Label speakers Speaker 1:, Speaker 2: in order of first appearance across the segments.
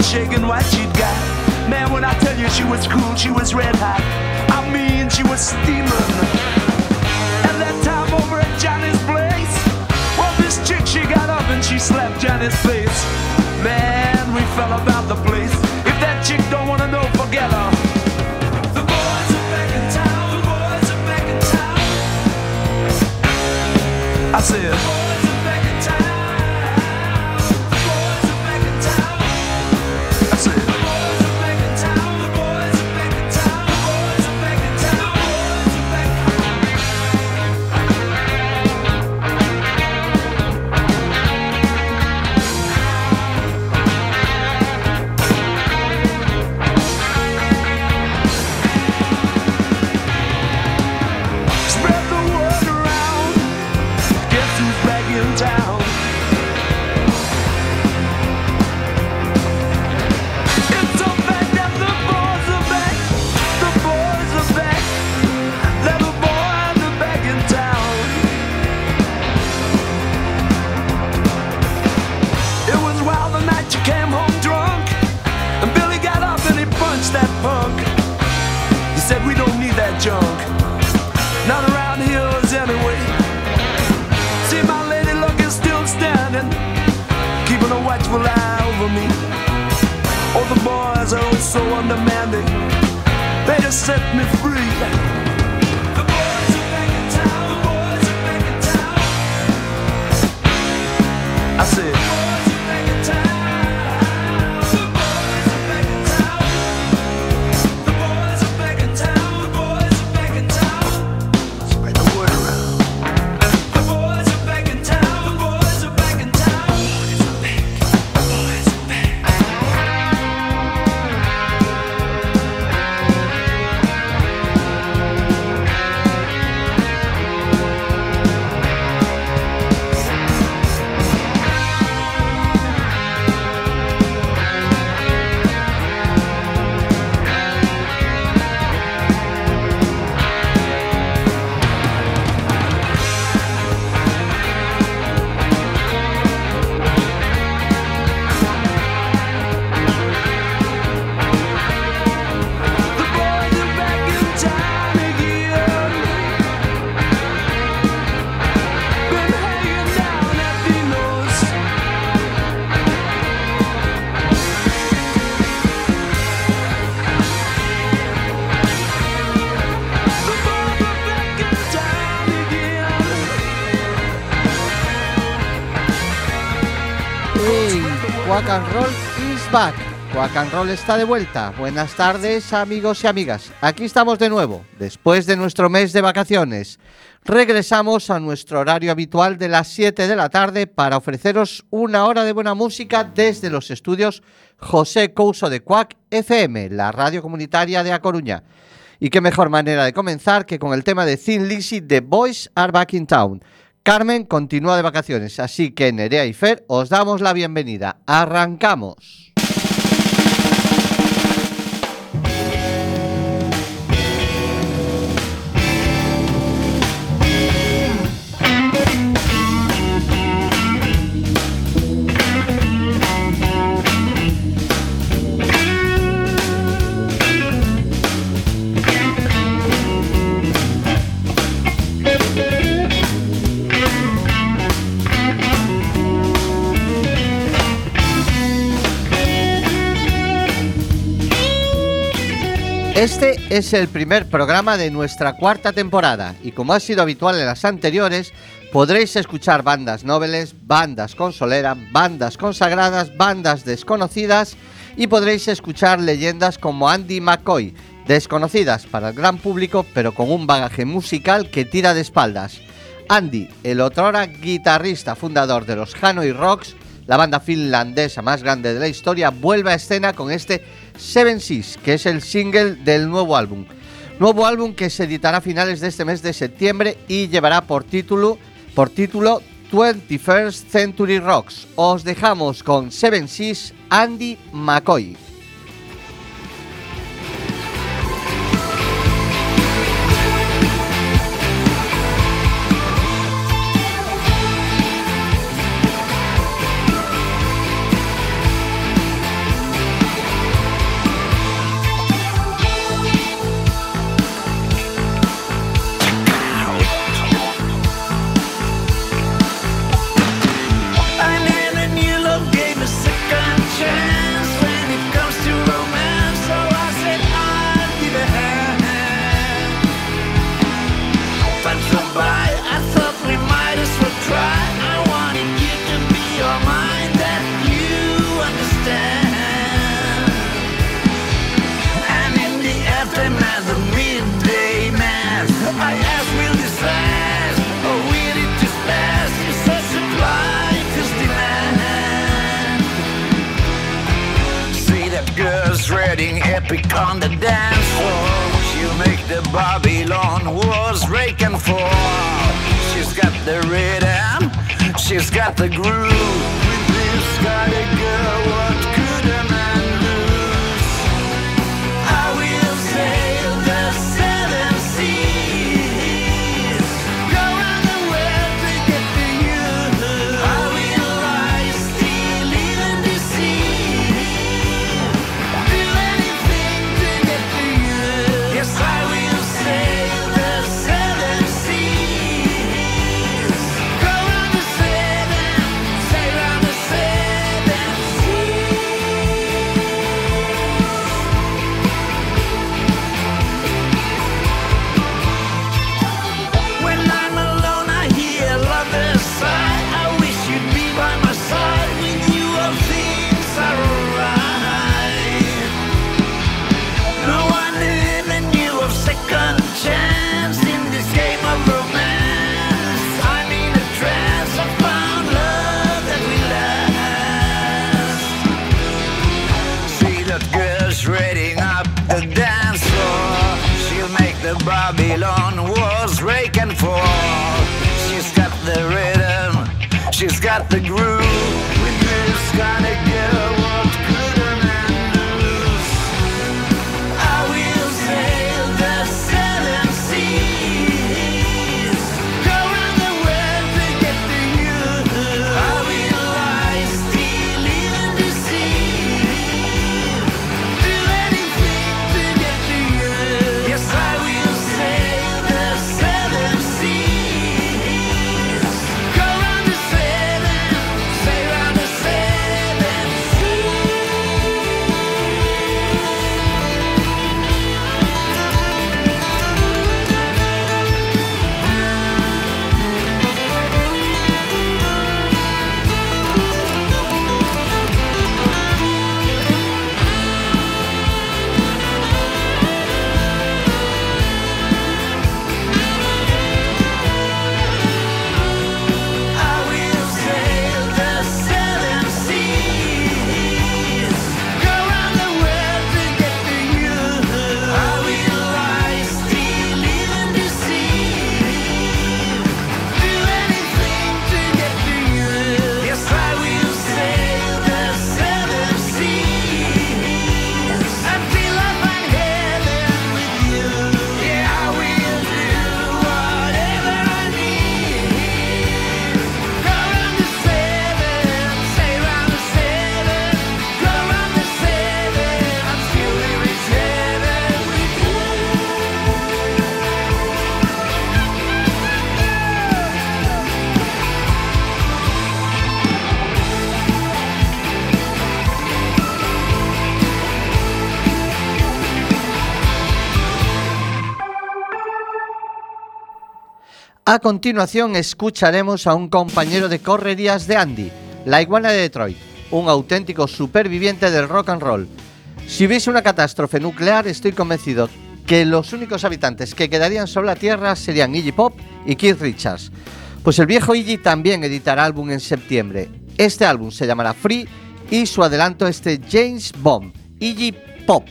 Speaker 1: shaking what she'd got. Man, when I tell you she was cool, she was red hot. I mean, she was steaming. At that time over at Johnny's place, well, this chick, she got up and she slapped Johnny's face. Man, we fell about the place. If that chick don't wanna know, forget her. The boys are back in town, the boys are back in town. I said, the boys are back in town, the boys are back in town. I said, the boys are back in town, the boys are back in town, the boys are back in town, the boys are back in Spread the word around. Guess who's back in town? It's a fact that the boys are back. The boys are back. Little boys are back in town. It was wild the night you came home drunk, and Billy got up and he punched that punk. He said, we don't need that junk. Not around here anyway. See, my lady luck is still standing, keeping a watchful eye over me. Oh, the boys are oh so undemanding. They just set me free. The boys are back in town. The boys are back in town. I said, the boys are back in town. The boys are back in town. The boys are back in town. The boys are back in town. Spread the word around. The boys are back in town. The boys are back in town. The boys are back. The boys are back. The boys are back in town again. Been hanging down at Dino's. The boys are back in town again.
Speaker 2: Hey, Quack and Roll is back. Quack and Roll está de vuelta. Buenas tardes, amigos y amigas. Aquí estamos de nuevo, después de nuestro mes de vacaciones. Regresamos a nuestro horario habitual de las 7 de la tarde para ofreceros una hora de buena música desde los estudios José Couso de Quack FM, la radio comunitaria de A Coruña. Y qué mejor manera de comenzar que con el tema de Thin Lizzy, The Boys Are Back in Town. Carmen continúa de vacaciones, así que Nerea y Fer os damos la bienvenida. ¡Arrancamos! Este es el primer programa de nuestra cuarta temporada y como ha sido habitual en las anteriores, podréis escuchar bandas noveles, bandas consoleras, bandas consagradas, bandas desconocidas y podréis escuchar leyendas como Andy McCoy, desconocidas para el gran público pero con un bagaje musical que tira de espaldas. Andy, el otrora guitarrista fundador de los Hanoi Rocks, la banda finlandesa más grande de la historia, vuelve a escena con este Seven Seas, que es el single del nuevo álbum. Nuevo álbum que se editará a finales de este mes de septiembre y llevará por título 21st Century Rocks. Os dejamos con Seven Seas, Andy McCoy.
Speaker 3: getting epic on the dance floor. She'll make the Babylon walls rake and fall. She's got the rhythm, she's got the groove. With this kind of girl, what could a man lose? I will sail the 7 seas, go around the world to get to you. I will lie still, even deceive, do anything to get to you. Yes, I will sail the 7 seas, go around the 7, sail around the 7 seas. When I'm alone, I hear lovers sigh. I wish you'd be by my side. With you, all things are alright. No one ever knew of second chance in this game of romance. I'm in a trance, I found love that will last. See that girl shredding up the dance floor. She'll make the Babylon walls rake and fall. She's got the rhythm, she's got the groove. With this kind of girl, what could a man lose? I will sail the 7 seas, go around the world to get to you. I will lie still, even deceive, do anything to get to you. Yes, I will sail the 7 seas, go around the 7, sail around the 7 seas. I will sail the 7 seas, go around the world to get to you. I will lie still, even deceive, do anything to get to you. Yes, I will sail the 7 seas until I find heaven with you. Yeah, I will do whatever I need. Go around the 7, sail around the 7, go around the 7 until we reach heaven with you.
Speaker 2: A continuación escucharemos a un compañero de correrías de Andy, la iguana de Detroit, un auténtico superviviente del rock and roll. Si hubiese una catástrofe nuclear, estoy convencido que los únicos habitantes que quedarían sobre la Tierra serían Iggy Pop y Keith Richards. Pues el viejo Iggy también editará álbum en septiembre. Este álbum se llamará Free y su adelanto es de James Bond, Iggy Pop.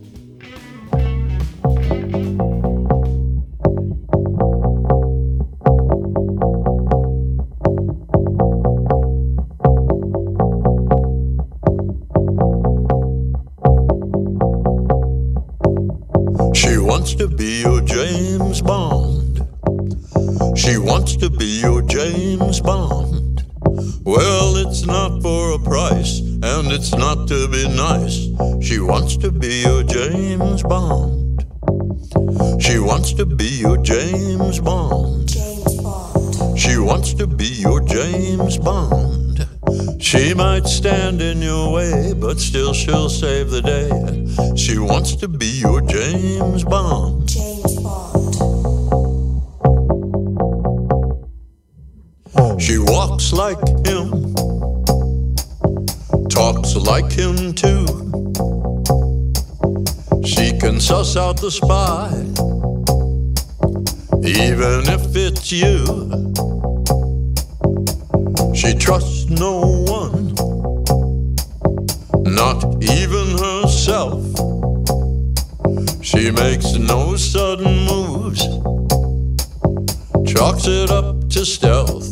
Speaker 4: She wants to be your James Bond. She wants to be your James Bond. Well, it's not for a price, and it's not to be nice. She wants to be your James Bond. She wants to be your James Bond. She wants to be your James Bond. She might stand in your way, but still she'll save the day. She wants to be your James Bond. She walks like him, talks like him too. She can suss out the spy, even if it's you. She trusts no one, not even herself. She makes no sudden moves, chalks it up to stealth.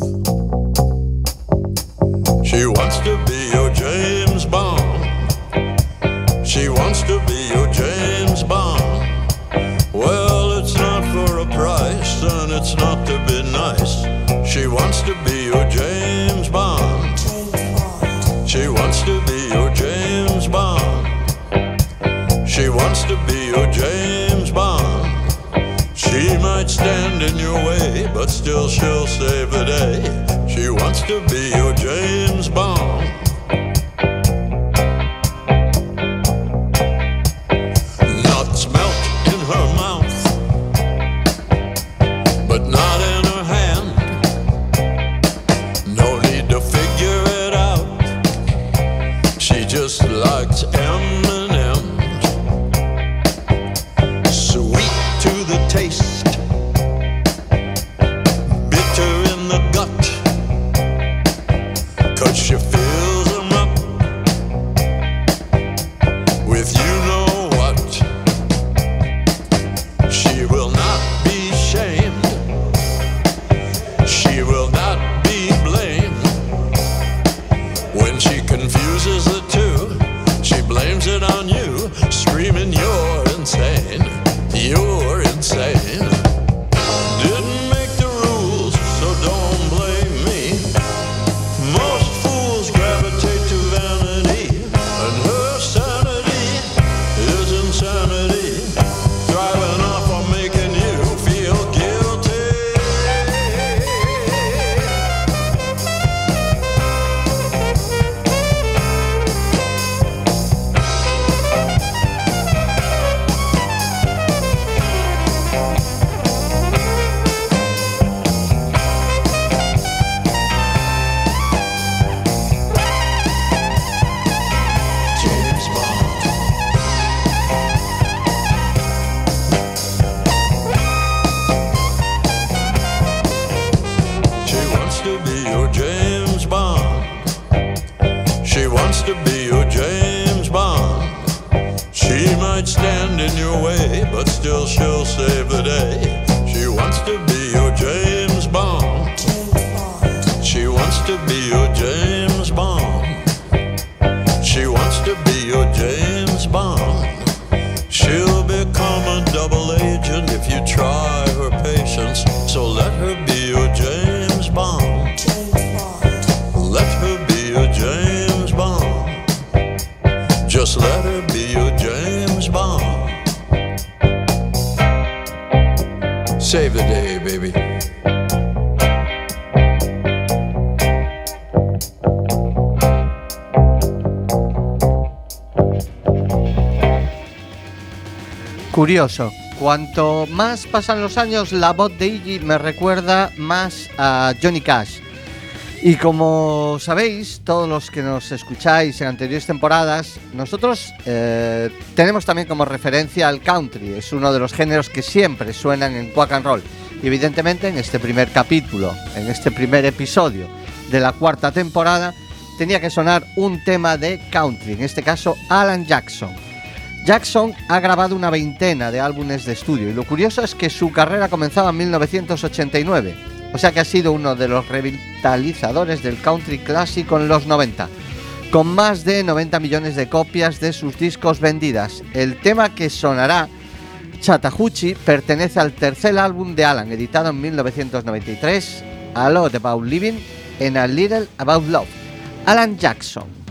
Speaker 4: She wants to be your James Bond. She wants to be your James Bond. Well, it's not for a price, and it's not to be nice. She wants to be your James Bond. She wants to be your James Bond. She wants to be your James Bond. She might stand in your way, but still she'll save the day. She wants to be your James Bond. Nuts melt in her mouth, but not in her hand. No need to figure it out. She just likes M&M's. Sweet to the taste, bitter in the gut, 'cause she fills them up with you know what. She will not be shamed, she will not be blamed. When she confuses the two, she blames it on you, screaming you're insane, you're insane. Didn't make the rules, so don't blame me. Most fools gravitate to vanity, and her sanity is insanity, thriving off of making you feel guilty. James Bond. She wants to be your James Bond. She wants to be your James Bond. She might stand in your way, but still she'll save the day. She wants to be your James Bond. She wants to be your James Bond. She wants to be your James Bond. She'll become a double agent if you try her patience. So let her be your James Bond. Let her be your James Bond. Just let her be your James Bond. Save the day, baby.
Speaker 2: Curioso, cuanto más pasan los años, la voz de Iggy me recuerda más a Johnny Cash. Y como sabéis, todos los que nos escucháis en anteriores temporadas, nosotros tenemos también como referencia al country. Es uno de los géneros que siempre suenan en Quack and Roll. Y evidentemente en este primer capítulo, en este primer episodio de la cuarta temporada, tenía que sonar un tema de country, en este caso Alan Jackson. Jackson ha grabado una veintena de álbumes de estudio y lo curioso es que su carrera comenzaba en 1989, o sea que ha sido uno de los revitalizadores del country clásico en los 90, con más de 90 millones de copias de sus discos vendidas. El tema que sonará, Chattahoochee, pertenece al tercer álbum de Alan, editado en 1993, A Lot About Living and A Little About Love. Alan Jackson.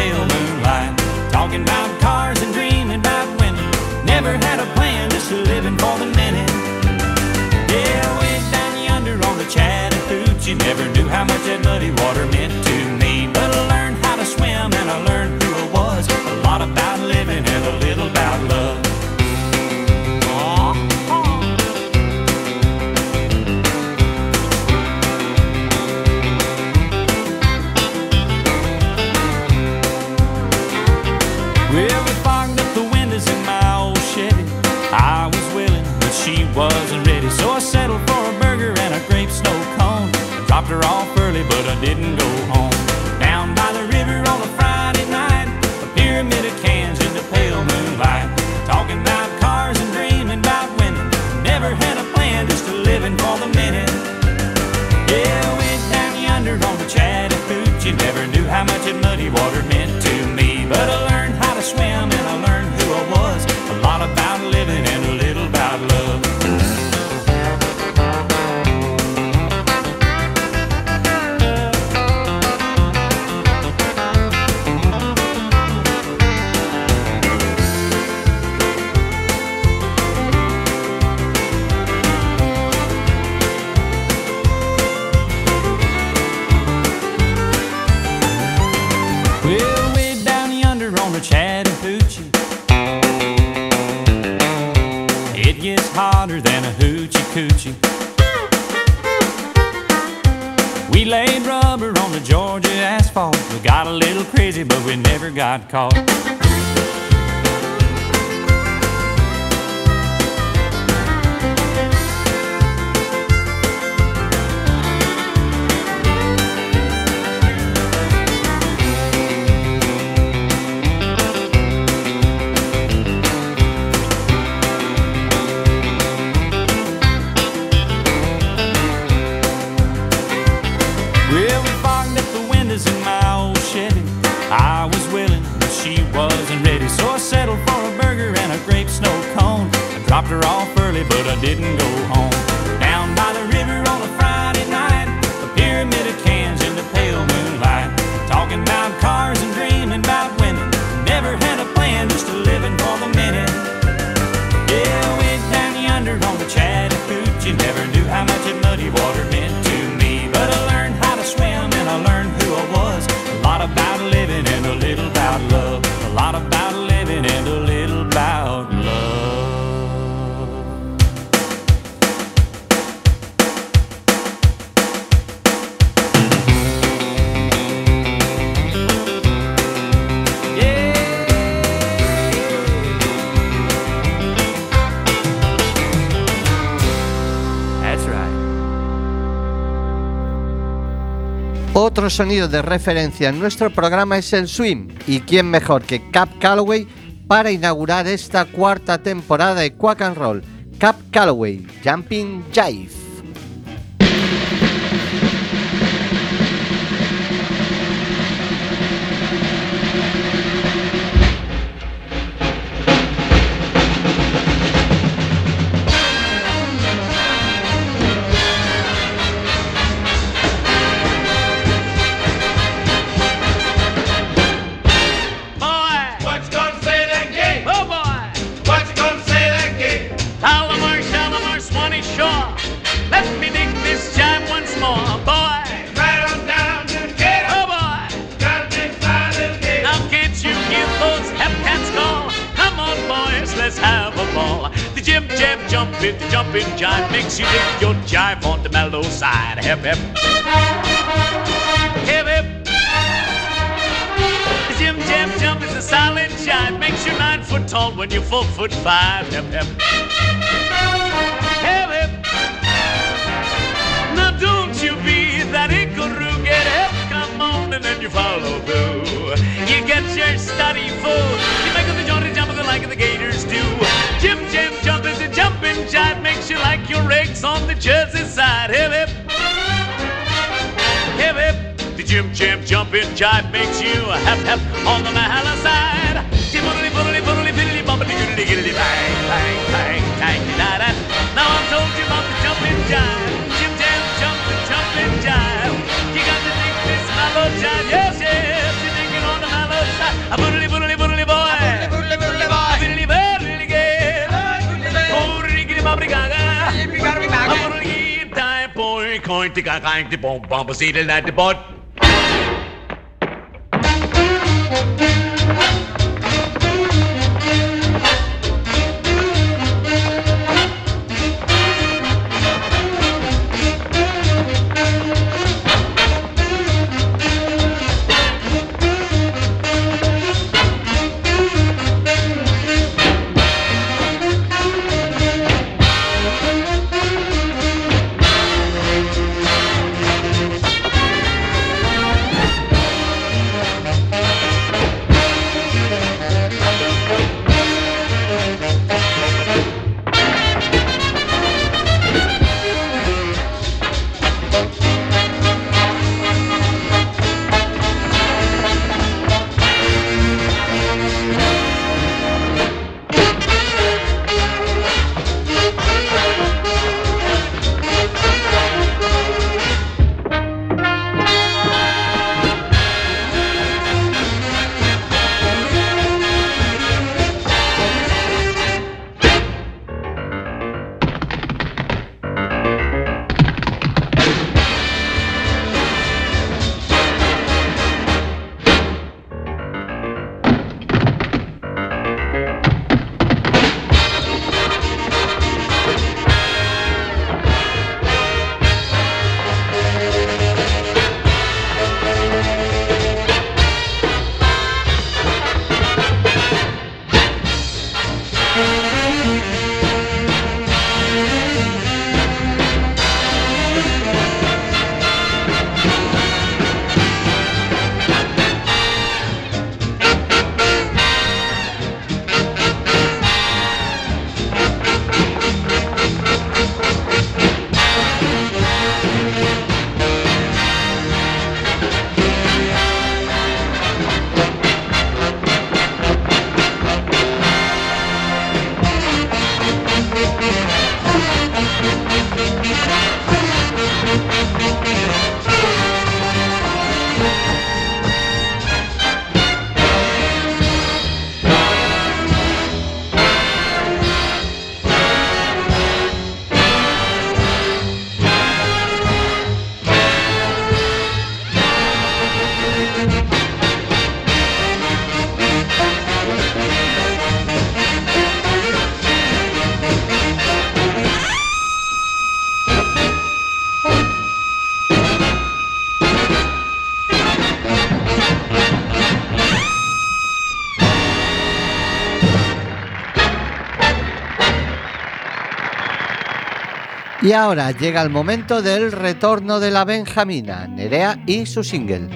Speaker 3: Talking about cars and dreaming about women. Never had a plan, just living
Speaker 5: Well, we fogged up the windows in my old Chevy. I was willing, but she wasn't ready. So I settled for a burger and a grape snow cone. I dropped her off early, but I didn't go home. Down by the river on a Friday night, a pyramid of cans in the pale moonlight. Talking about cars and dreaming about women. Never had a plan, just a living for the minute. Yeah, went down yonder on the Chattahoochee. Never knew how much that muddy water meant to me. But I learned how to swim and I learned who I was. A lot about living and a little about love. Well, way down yonder on the Chattahoochee, it gets hotter than a hoochie coochie. We laid rubber on the Georgia asphalt. We got a little crazy, but we never got caught. Well, we fogged up the windows in my old Chevy. I was willing, but she wasn't ready. So I settled for a burger and a grape snow cone. I dropped her off early, but I didn't go home. Down by the river on a Friday night, a pyramid of cans in the pale moonlight. Talking about cars and dreaming about women. Never had a plan, just a living for the minute. Yeah, went down yonder on the Chattahoochee. Never knew how much that muddy water meant to me. But I learned how to swim and I learned who I was. A lot about living and a little about love. A lot about living and a little about love. That's right.
Speaker 2: Otro sonido de referencia en nuestro programa es el swing. ¿Y quién mejor que Cab Calloway para inaugurar esta cuarta temporada de Quack and Roll? Cab Calloway, Jumping Jive.
Speaker 3: What's gonna say that gay?
Speaker 5: Oh boy!
Speaker 3: What's gonna say that gay?
Speaker 5: Shalimar, Swanee Shore. Let me dig this jive once more, boy.
Speaker 3: Right on down to the gate.
Speaker 5: Oh boy!
Speaker 3: Got a big fine little gate.
Speaker 5: Now can't you hear those hep cats call? Come on, boys, let's have a ball. The jib jab jump it, the jumping jive makes you dig your jive on the mellow side. Hep hep. Hip hip. The jib jab jump is a solid jive, makes you 9 foot tall when you're 4'5". Hep hep. Hip hip. Now don't you be that ickle-roo, get hip, come on, and then you follow through. You get your study full, you make the jaunty jump like the gators do. Jim Jam jump is a jumping jive, makes you like your eggs on the Jersey side. Hip hip. Hip hip. The Jim Jam jumping jive makes you hep hep on the Mahala side. Diddly boodly boodly biddly bumpity goodly giddly bang bang bang bang da da. Now I told you about the jumping jive. Jim Jam jump the jumping jive. You got to think this mellow jive. Yes, yes, you're thinking on the mellow side. A boodly boodly boodly boy.
Speaker 3: Boodly boodly boy.
Speaker 5: Biddly biddly gay. Oh, riggedy bobbity gaga.
Speaker 3: You gotta be back.
Speaker 5: A boodly time boy. Coin to ga gang to bomb bomb. See the lad the bot.
Speaker 2: Y ahora llega el momento del retorno de la Benjamina, Nerea y su single.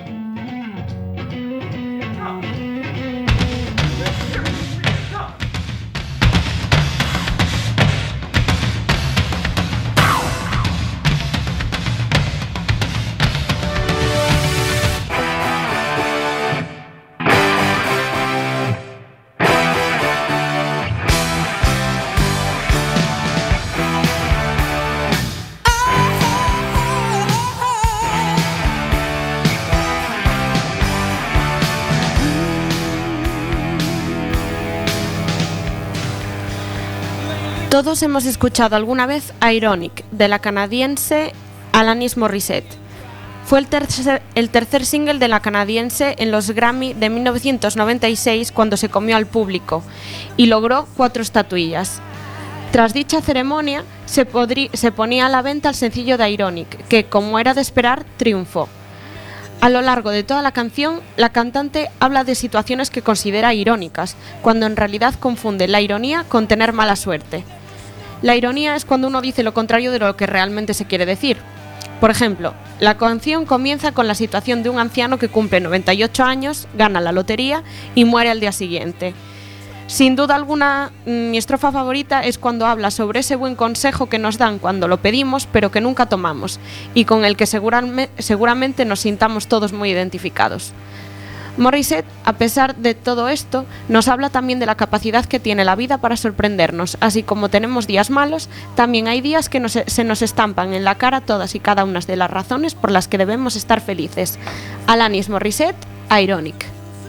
Speaker 6: Todos hemos escuchado alguna vez Ironic, de la canadiense Alanis Morissette. Fue el tercer single de la canadiense en los Grammy de 1996 cuando se comió al público y logró 4 estatuillas. Tras dicha ceremonia se ponía a la venta el sencillo de Ironic, que, como era de esperar, triunfó. A lo largo de toda la canción, la cantante habla de situaciones que considera irónicas, cuando en realidad confunde la ironía con tener mala suerte. La ironía es cuando uno dice lo contrario de lo que realmente se quiere decir. Por ejemplo, la canción comienza con la situación de un anciano que cumple 98 años, gana la lotería y muere al día siguiente. Sin duda alguna, mi estrofa favorita es cuando habla sobre ese buen consejo que nos dan cuando lo pedimos, pero que nunca tomamos, y con el que seguramente nos sintamos todos muy identificados. Morissette, a pesar de todo esto, nos habla también de la capacidad que tiene la vida para sorprendernos. Así como tenemos días malos, también hay días que se nos estampan en la cara todas y cada una de las razones por las que debemos estar felices. Alanis Morissette, Ironic.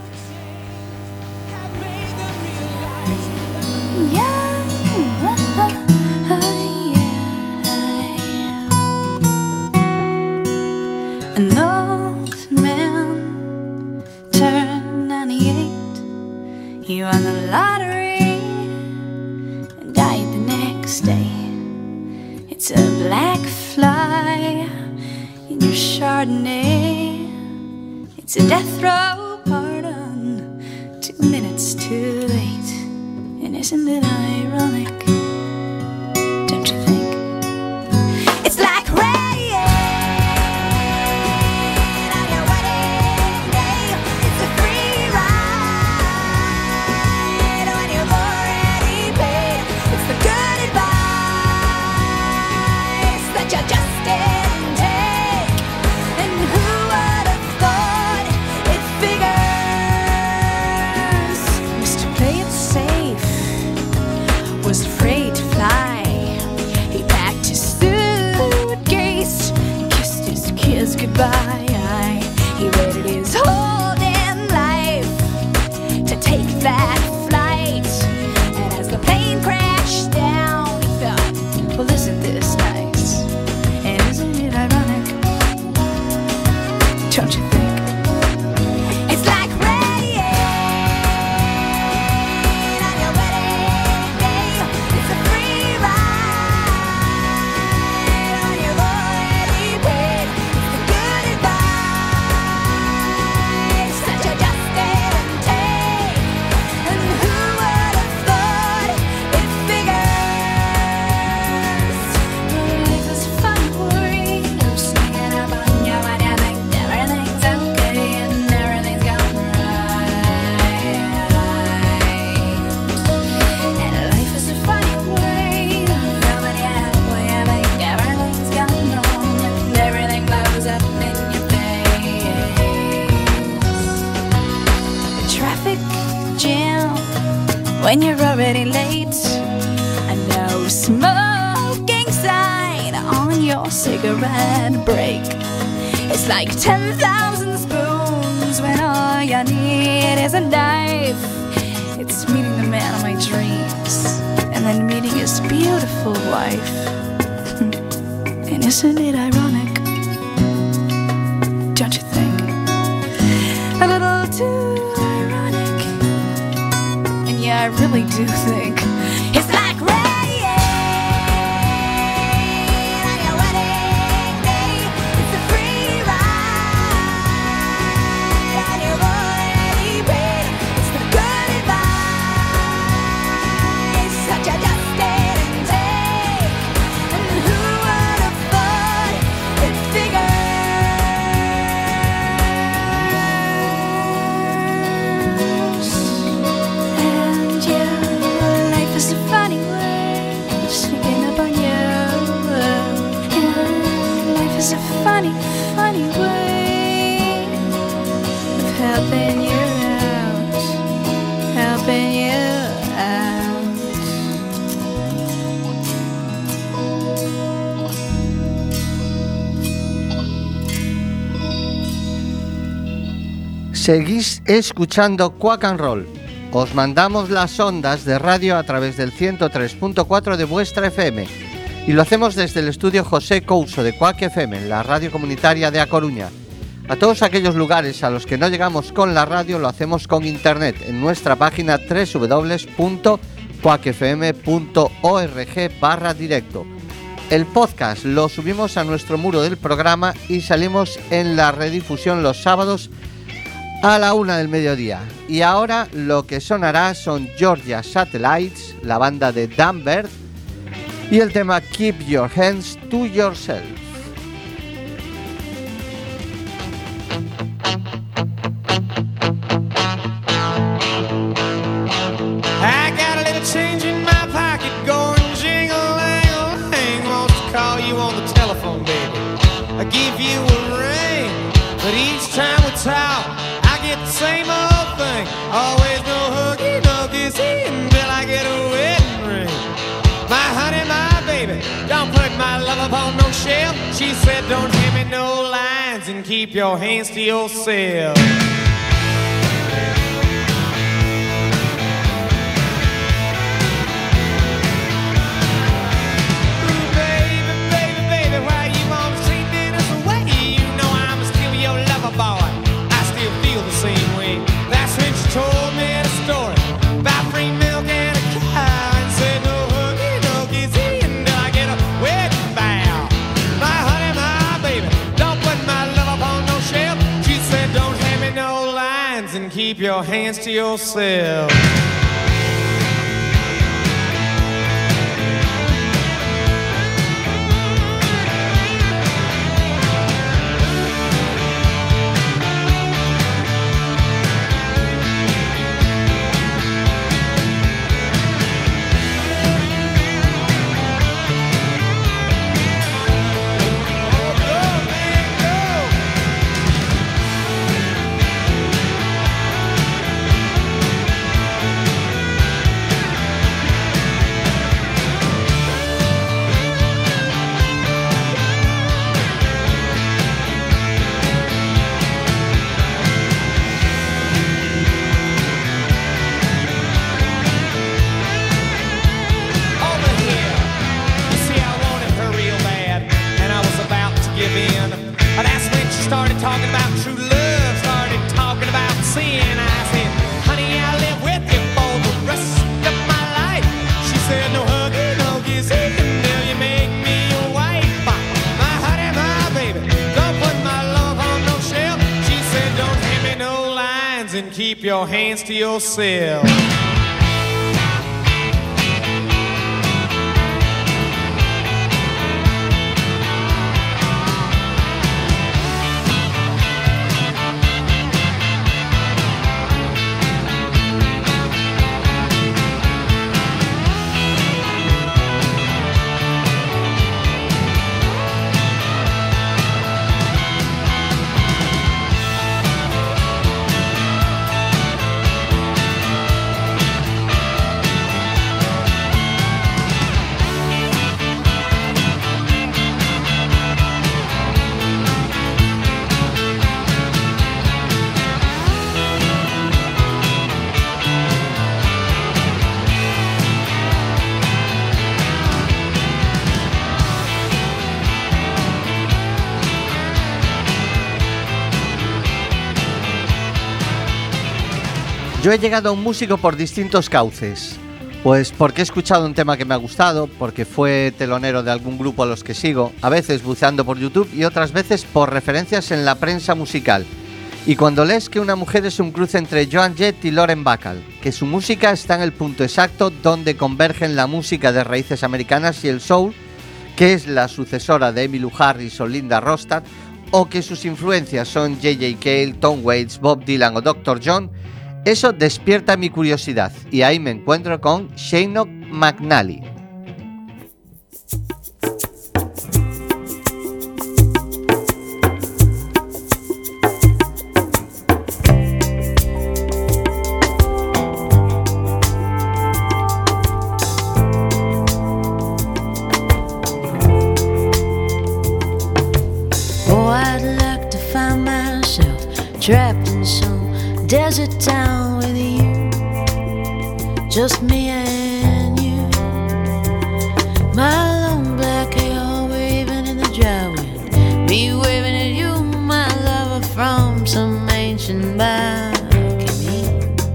Speaker 7: An old man turned 98. He won the lottery and died the next day. It's a black fly in your Chardonnay. It's a death row pardon, 2 minutes too late. And isn't it ironic? Don't you think? It's like rain on your wedding day. It's a free ride when you've already paid. It's the good advice that you just didn't take. And who would have thought it figures? Mr. Play It Safe was afraid to fly. He packed his suitcase, kissed his kids goodbye. He waited his whole damn life to take that flight. And as the plane crashed down, he thought, well, isn't this nice? And isn't it ironic? Don't you think? It's like rain on your wedding day. It's a free ride when you've already paid. It's the good advice that you just didn't take. And who would have thought it figures? Life is fun for you, sneaking up on you when you think everything's okay and everything's going right. And life is a funny way, coming halfway, I think everything's gone wrong and everything blows up in your face. A traffic jam when you're already late. A no smoking sign on your cigarette break. It's like 10,000 spoons when all you need is a knife. It's meeting the man of my dreams and then meeting his beautiful wife. And isn't it ironic? Don't you think? A little too ironic. And yeah, I really do think it's like rain on your wedding day. It's a free ride and you've already paid. It's the good advice that you just didn't take. And who would
Speaker 2: Seguís escuchando Quack and Roll. Os mandamos las ondas de radio a través del 103.4 de vuestra FM y lo hacemos desde el estudio José Couso de Quack FM, en la radio comunitaria de A Coruña. A todos aquellos lugares a los que no llegamos con la radio lo hacemos con internet en nuestra página www.quackfm.org/directo. El podcast lo subimos a nuestro muro del programa y salimos en la redifusión los sábados a la 1 del mediodía. Y ahora lo que sonará son Georgia Satellites, la banda de Dan Bird, y el tema Keep Your Hands to Yourself.
Speaker 8: I got a little change in my pocket going jingle-lang-a-lang. Wants to call you on the telephone, baby. I give you a ring, but each time we talk, I get the same old thing. Always no hooky, no kissy until I get a wedding ring. My honey, my baby, don't put my love upon no shelf. She said don't hand me no lines and keep your hands to yourself. Keep your hands to yourself. Talking about true love, started talking about sin. I said, honey, I'll live with you for the rest of my life. She said, no huggy, no kissing until you make me your wife. My honey, my baby, don't put my love on no shelf. She said, don't hand me no lines and keep your hands to yourself.
Speaker 2: Yo he llegado a un músico por distintos cauces. Pues porque he escuchado un tema que me ha gustado, porque fue telonero de algún grupo a los que sigo, a veces buceando por YouTube y otras veces por referencias en la prensa musical. Y cuando lees que una mujer es un cruce entre Joan Jett y Lauren Bacall, que su música está en el punto exacto donde convergen la música de raíces americanas y el soul, que es la sucesora de Emmylou Harris o Linda Ronstadt, o que sus influencias son J.J. Cale, Tom Waits, Bob Dylan o Dr. John, eso despierta mi curiosidad y ahí me encuentro con Shane McNally.
Speaker 7: Oh, I'd like to find myself trapped in some
Speaker 9: just me and you. My long black hair waving in the dry wind, me waving at you, my lover from some ancient balcony.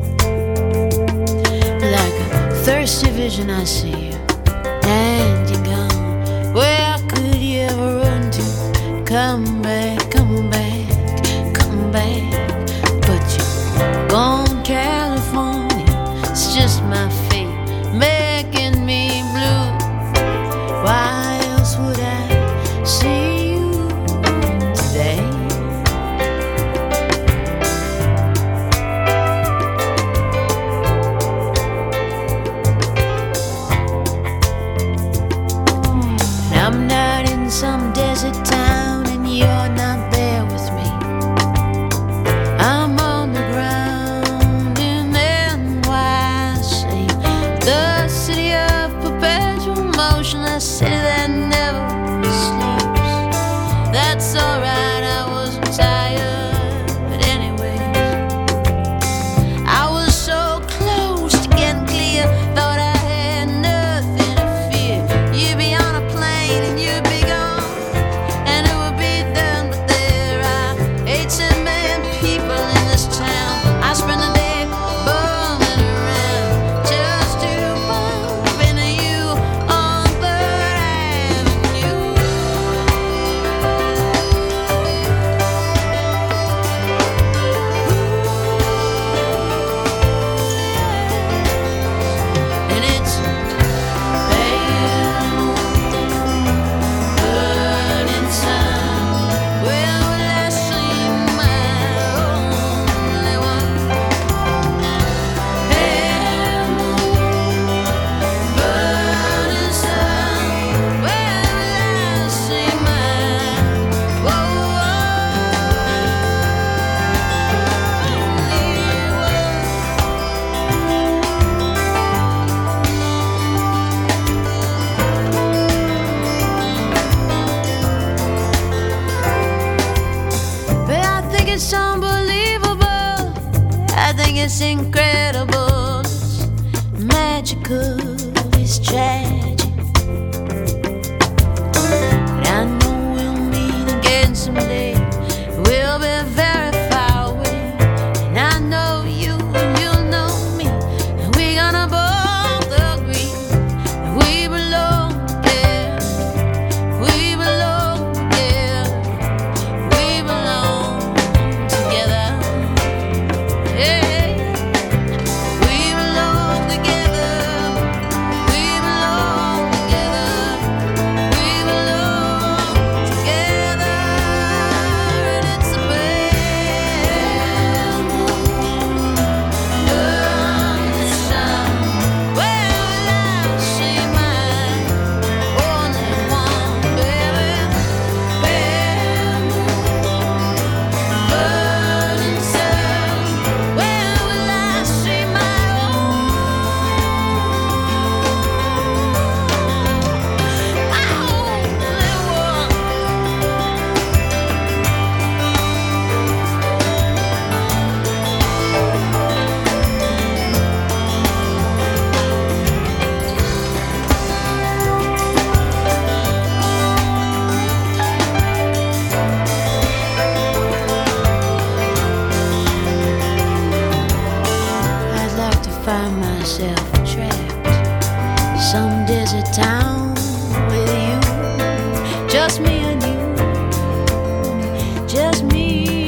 Speaker 9: Like a thirsty vision I see you, and you're gone. Where could you ever run to? Come back, come back, come back. But you're gone, California. It's just my fate making me blue. Why else would I see you today? And I'm not in some desert town and you're not there with me. I'm on the ground in NYC, the city of perpetual motion, a city that never sleeps. That's alright, I wasn't tired, but anyways, I was so close to getting clear, thought I had nothing to fear. You'd be on a plane and you'd be gone, and it would be done. But there are 8 million people in this town. I spend the day bumming around just to bump into you on 3rd Avenue. And it's pale, burning sun. Where will I see my only one? Pale, burning sun. Where will I see my only But I think it's unbelievable. I think it's incredible. It's magical. It's tragic. But I know we'll meet again someday. We'll be very far away. And I know you and you'll know me. And we're gonna both agree that we belong together. We belong together. We belong together. Hey, we belong together. We belong together. We belong together. And it's a pale moon, burning sun. Where will I see my only one, baby? Pale moon, burning sun. Where will I see my I'd like to find myself trapped in some desert town with you, just me and you, just me.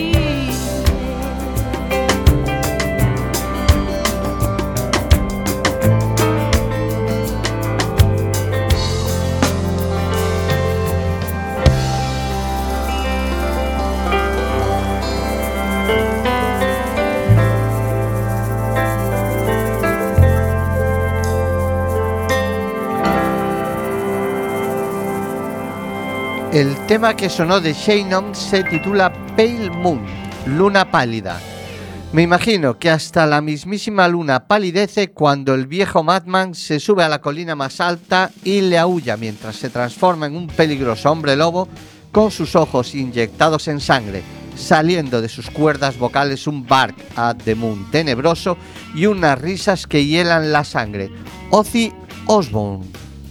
Speaker 2: El tema que sonó de Shannon se titula Pale Moon, Luna Pálida. Me imagino que hasta la mismísima luna palidece cuando el viejo Madman se sube a la colina más alta y le aúlla mientras se transforma en un peligroso hombre lobo con sus ojos inyectados en sangre, saliendo de sus cuerdas vocales un Bark at the Moon tenebroso y unas risas que hielan la sangre. Ozzy Osbourne.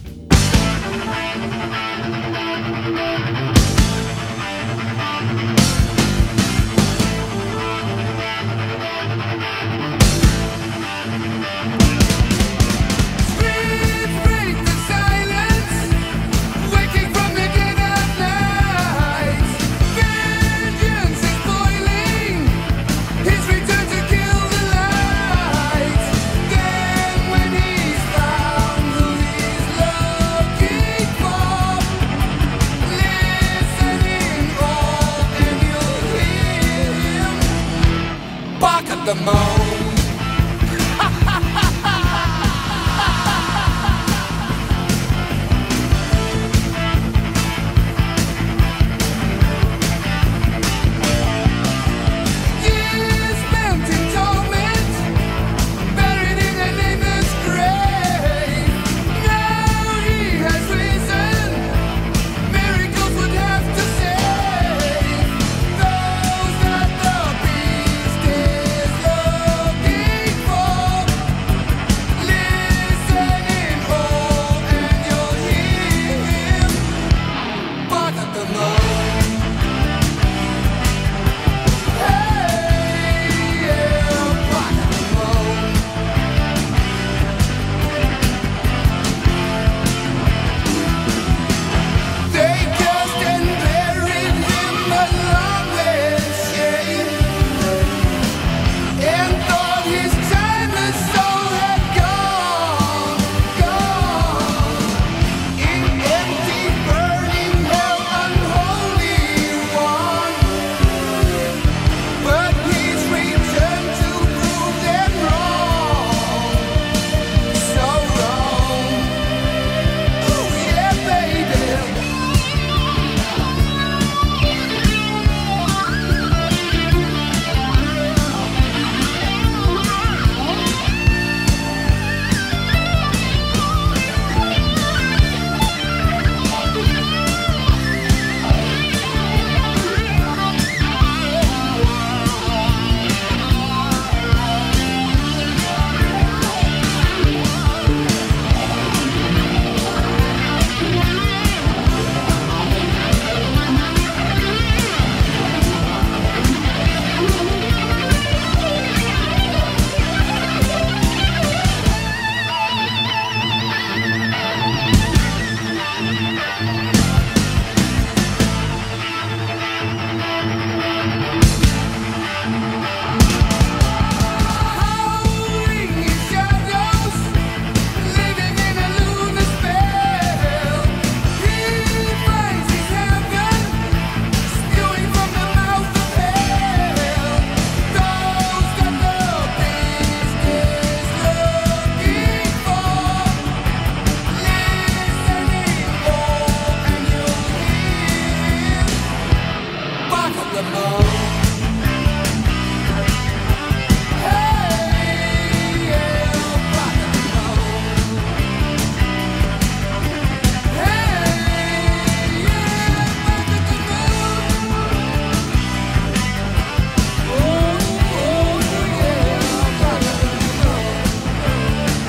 Speaker 1: The moon. Years spent in torment, buried in a neighbor's grave. Now he has risen, miracles would have to save those that the beast is looking for. Listen in hope and you'll hear him bark at the moon. Hey, yeah, bark at the moon. They kissed and buried him along with shame, and thought his timeless soul had gone. In empty, burning hell, unholy one. But he's returned to prove them wrong. So wrong. Oh yeah, baby. Howling in shadows, living in a lunar spell. He finds his heaven, spewing from the mouth of hell. Those that the beast is looking for. Listen in hope and you'll hear him bark at the moon. Hey, yeah, bark at the moon. Hey, yeah, bark at the moon. Oh, yeah, bark at the moon.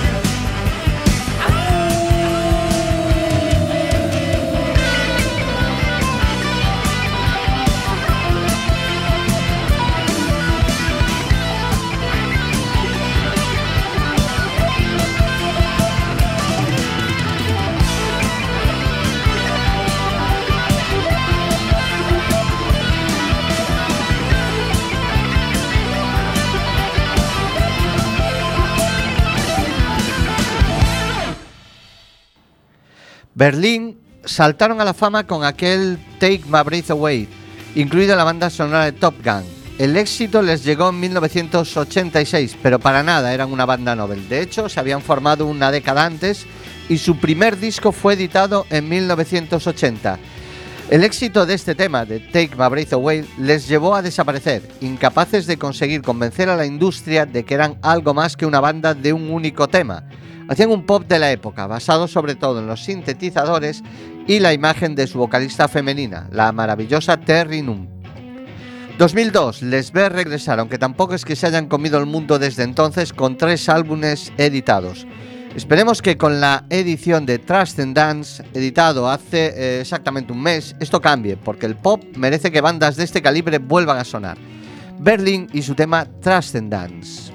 Speaker 2: Berlín saltaron a la fama con aquel Take My Breath Away, incluida en la banda sonora de Top Gun. El éxito les llegó en 1986, pero para nada eran una banda Nobel. De hecho, se habían formado una década antes y su primer disco fue editado en 1980. El éxito de este tema, de Take My Breath Away, les llevó a desaparecer, incapaces de conseguir convencer a la industria de que eran algo más que una banda de un único tema. Hacían un pop de la época, basado sobre todo en los sintetizadores y la imagen de su vocalista femenina, la maravillosa Terry Nunn. 2002, Les ve regresar, aunque tampoco es que se hayan comido el mundo desde entonces, con 3 álbumes editados. Esperemos que con la edición de Transcendence, editado hace exactamente un mes, esto cambie, porque el pop merece que bandas de este calibre vuelvan a sonar. Berlin y su tema Transcendence.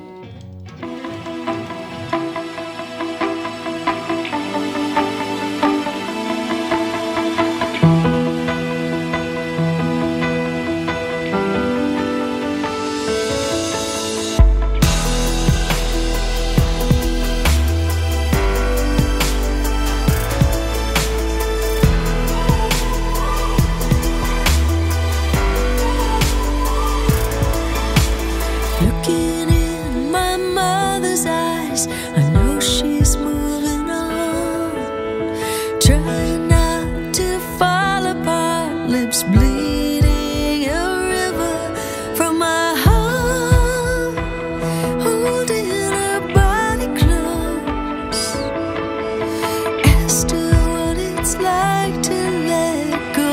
Speaker 9: Looking in my mother's eyes, I know she's moving on. Trying not to fall apart, lips bleeding a river from my heart. Holding her body close, as to what it's like to let go.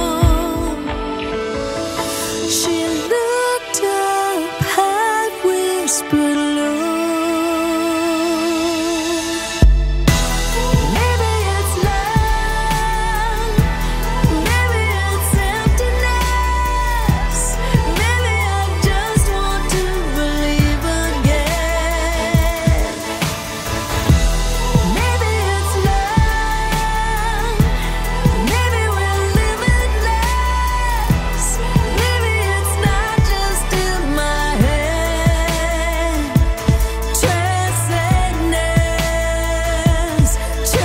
Speaker 9: She looked up, had whispered low. Maybe it's love, maybe it's emptiness, maybe I just want to believe again. Maybe it's love, maybe we're limitless, maybe it's not just in my head. Transcendence,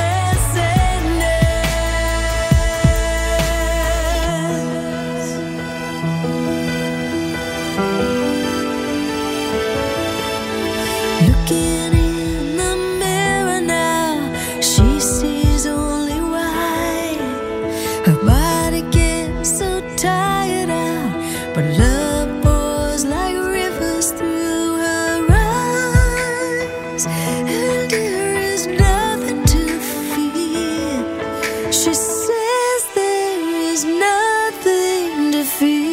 Speaker 9: looking in the mirror now, she sees only white. Her body gets so tired out, but love pours like rivers through her eyes, and there is nothing to fear. She says there is nothing to fear.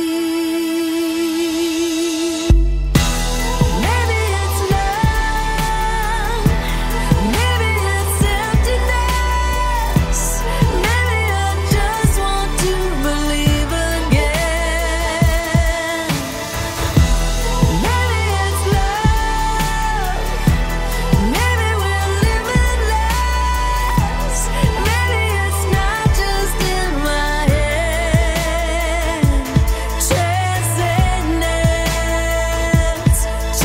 Speaker 9: Maybe it's love, maybe it's emptiness, maybe I just want to believe again. Maybe it's love, maybe we're limitless, maybe it's not just in my head. Transcendence,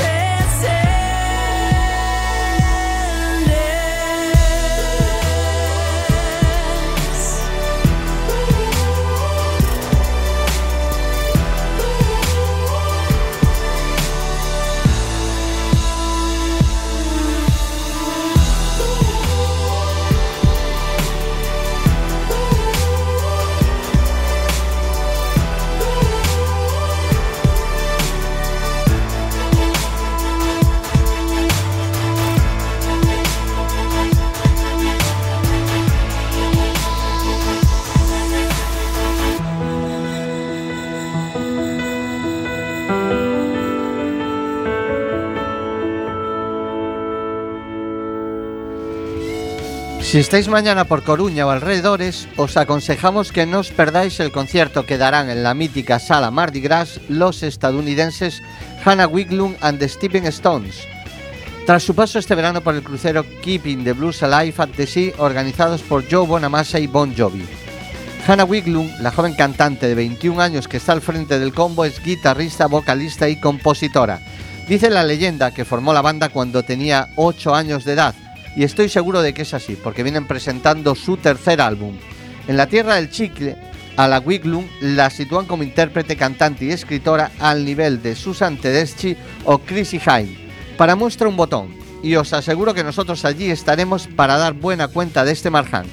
Speaker 2: Si estáis mañana por Coruña o alrededores, os aconsejamos que no os perdáis el concierto que darán en la mítica sala Mardi Gras los estadounidenses Hannah Wiglund and the Stepping Stones, tras su paso este verano por el crucero Keeping the Blues Alive at the Sea, organizados por Joe Bonamassa y Bon Jovi. Hannah Wiglund, la joven cantante de 21 años que está al frente del combo, es guitarrista, vocalista y compositora. Dice la leyenda que formó la banda cuando tenía 8 años de edad, y estoy seguro de que es así, porque vienen presentando su tercer álbum. En la tierra del chicle, a la Wiglund la sitúan como intérprete, cantante y escritora al nivel de Susan Tedeschi o Chrissie Hynde. Para muestra un botón, y os aseguro que nosotros allí estaremos para dar buena cuenta de este manjar.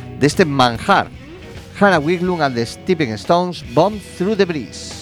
Speaker 2: Hannah Wiglund and the Stepping Stones, Bomb Through the Breeze.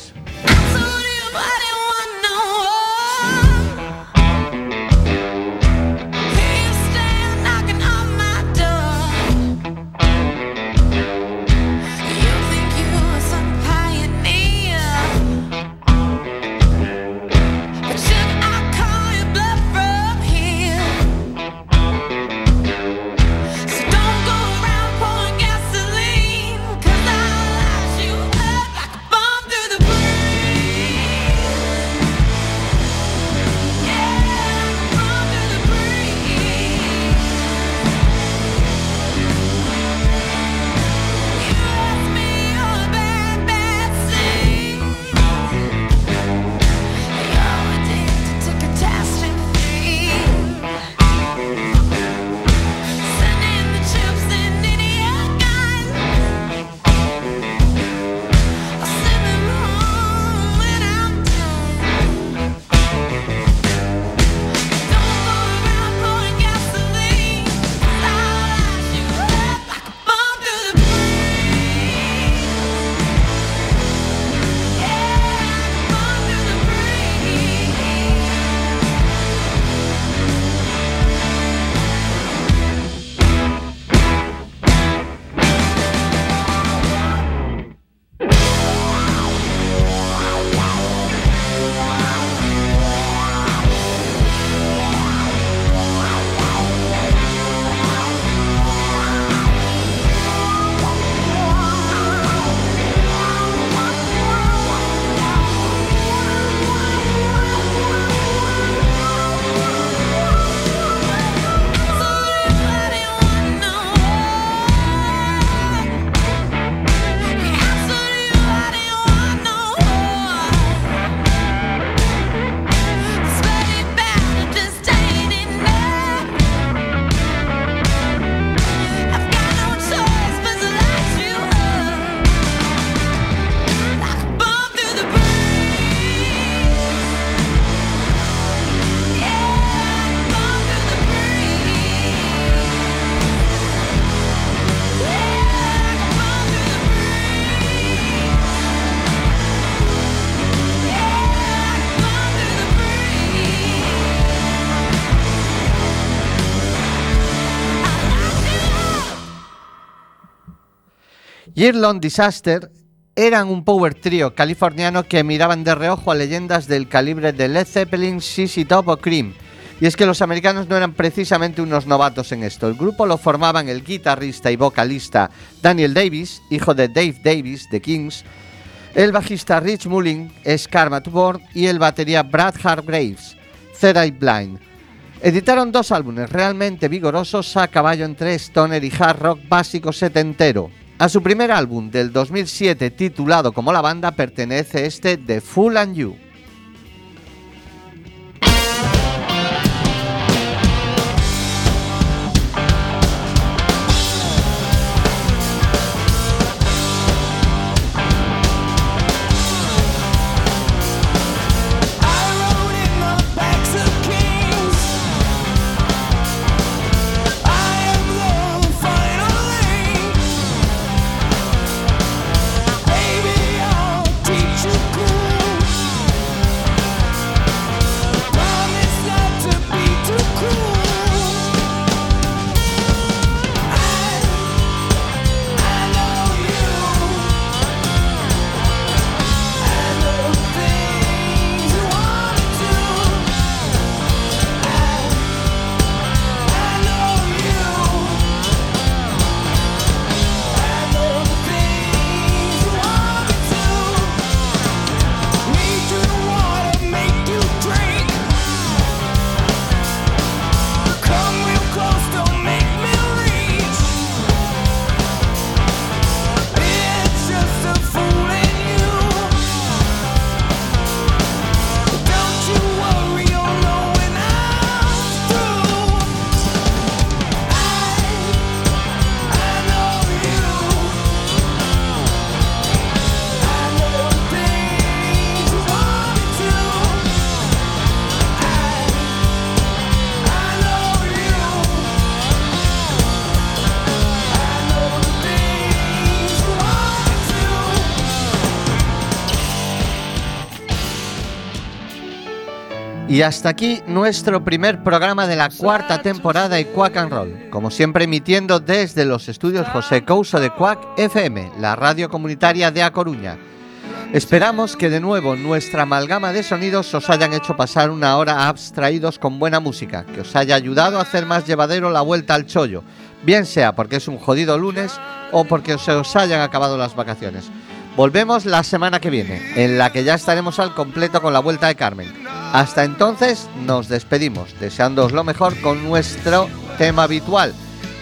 Speaker 2: Year Long Disaster eran un power trio californiano que miraban de reojo a leyendas del calibre de Led Zeppelin, ZZ Top o Cream. Y es que los americanos no eran precisamente unos novatos en esto. El grupo lo formaban el guitarrista y vocalista Daniel Davis, hijo de Dave Davis de Kings, el bajista Rich Mullin, Scar Born, y el batería Brad Hargraves, Third Eye Blind. Editaron 2 álbumes realmente vigorosos a caballo entre stoner y hard rock básico setentero. A su primer álbum del 2007 titulado como la banda pertenece este The Fool and You. Y hasta aquí nuestro primer programa de la 4ª temporada de Quack and Roll, como siempre emitiendo desde los estudios José Couso de Quack FM, la radio comunitaria de A Coruña. Esperamos que de nuevo nuestra amalgama de sonidos os hayan hecho pasar una hora abstraídos con buena música, que os haya ayudado a hacer más llevadero la vuelta al chollo, bien sea porque es un jodido lunes o porque se os hayan acabado las vacaciones. Volvemos la semana que viene, en la que ya estaremos al completo con la vuelta de Carmen. Hasta entonces nos despedimos, deseándoos lo mejor con nuestro tema habitual,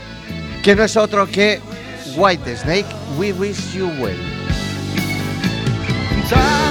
Speaker 2: que no es otro que Whitesnake, We Wish You Well.